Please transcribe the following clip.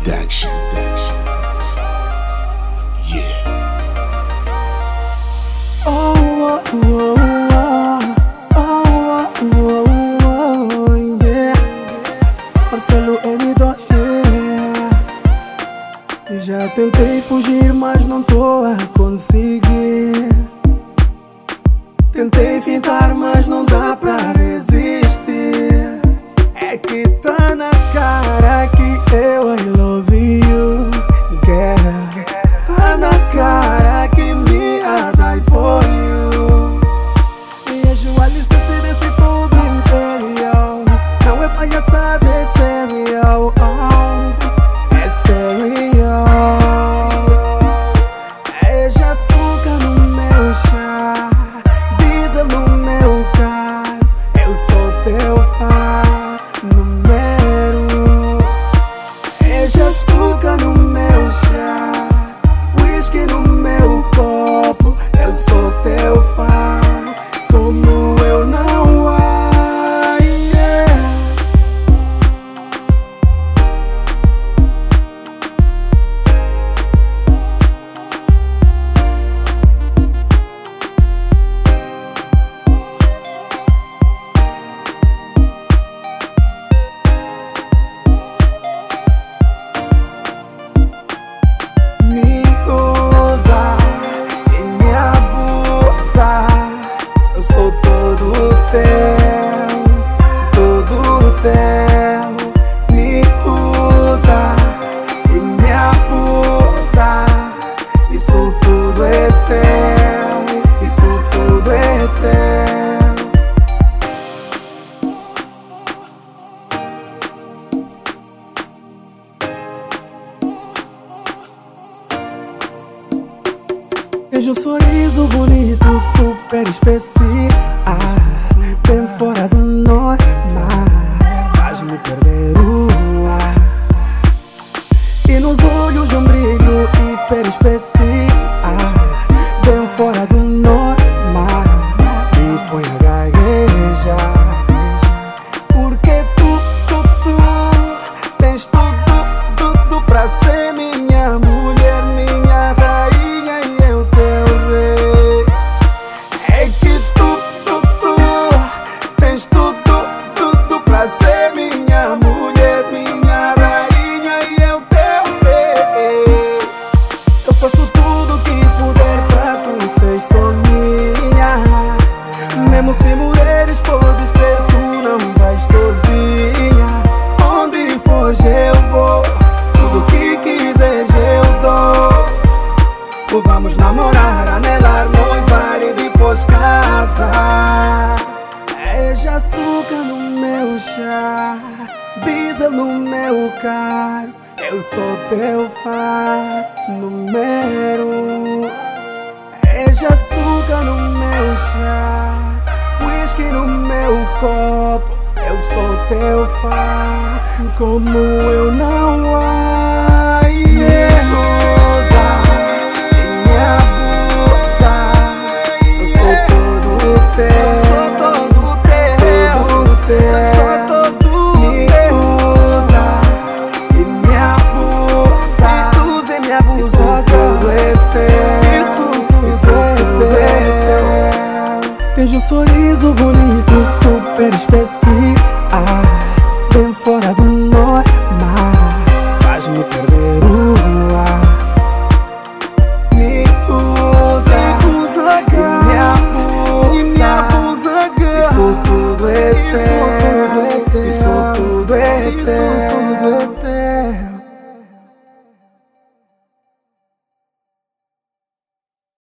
Production. Yeah. Oh, oh, oh, oh, oh, oh, oh, yeah. Marcelo M2, yeah. Já tentei fugir, mas não tô a conseguir. Tentei fintar, mas não dá pra resistir. É que tá na cara que eu I love you, girl. Tá na cara que me I die for you. E a licença desse todo imperial. Não é palhaçada, é serial. É serial. É de açúcar no meu chá, diesel no meu carro. Eu sou teu fã número. É de açúcar no meu chá, whisky no meu copo. Eu sou teu fã, como eu não há, yeah. Me usa e me abusa. Eu sou todo teu, todo teu. Me usa e me abusa. Isso tudo é teu, isso tudo é teu. Vejo um sorriso bonito, super especial, bem fora do normal, faz-me perder o ar. E nos olhos um brilho hiper especial, bem fora do normal, me põe a gaguejar. Porque tu tens tudo pra ser minha mulher, minha rainha e eu teu rei. É que tu tens tudo pra ser minha mulher, minha rainha e eu teu rei. Eu faço tudo que puder pra tu ser só minha. Mesmo se mulheres podes ter, tu não vais sozinha. Onde for eu vou, tudo que quiseres eu dou. Vamos namorar, anelar, noivar e depois casar. É de açúcar no meu chá, diesel no meu carro. Eu sou teu fã número. É de açúcar no meu chá, whisky no meu copo. Eu sou teu fã, como eu não há, yeah. Me abusa, eu sou todo teu, eu sou todo teu, eu sou todo me usa e me abusa, e me abusa. Isso tudo é teu, isso tudo é teu. Tens um sorriso bonito, super especial, bem fora do normal, faz-me perder o ar. Me usa e me abusa, girl. Isso tudo é teu, isso tudo é teu.